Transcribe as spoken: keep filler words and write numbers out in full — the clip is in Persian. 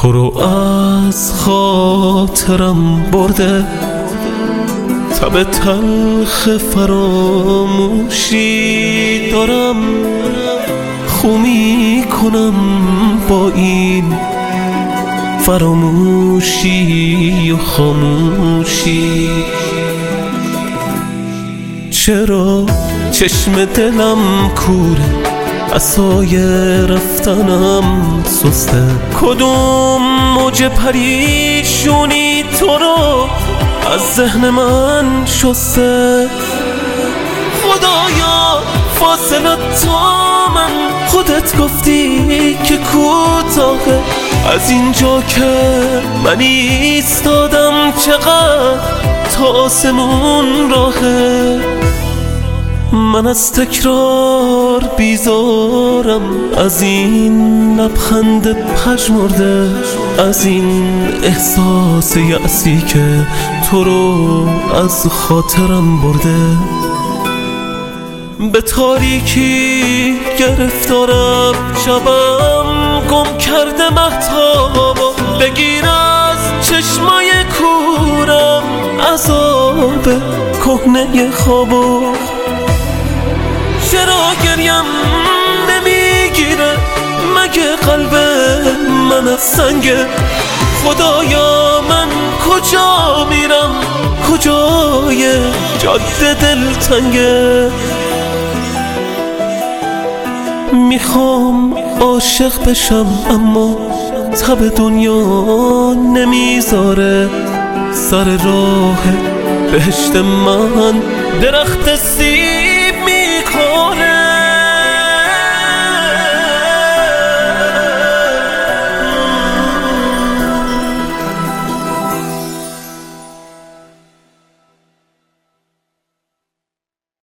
تو رو از خاطرم برده، تب تلخ فراموشی دارم، خو می کنم با این فراموشی و خاموشی. چرا چشم دلم کوره، عصای رفتنم سسته، کدوم موج پریشونی تو رو از ذهن من شسته. خدایا فاصله تا من، خودت گفتی که کوتاهه، از اینجا که من ایستادم چقدر تا آسمون راهه. من از تکرار بیزارم، از این لبخند پژمرده، از این احساس یأسی که تو رو از خاطرم برده. به تاریکی گرفتارم، شبم گم کرده مهتابا، بگیر از چشمای کورم عذاب کهنه خوابا. چرا گریم نمیگیره، مگه قلب من از سنگه؟ خدایا من کجا میرم، کجای جاده دلتنگه؟ میخوام عاشق بشم اما تب دنیا نمیذاره، سر راه بهشت من درخت سیر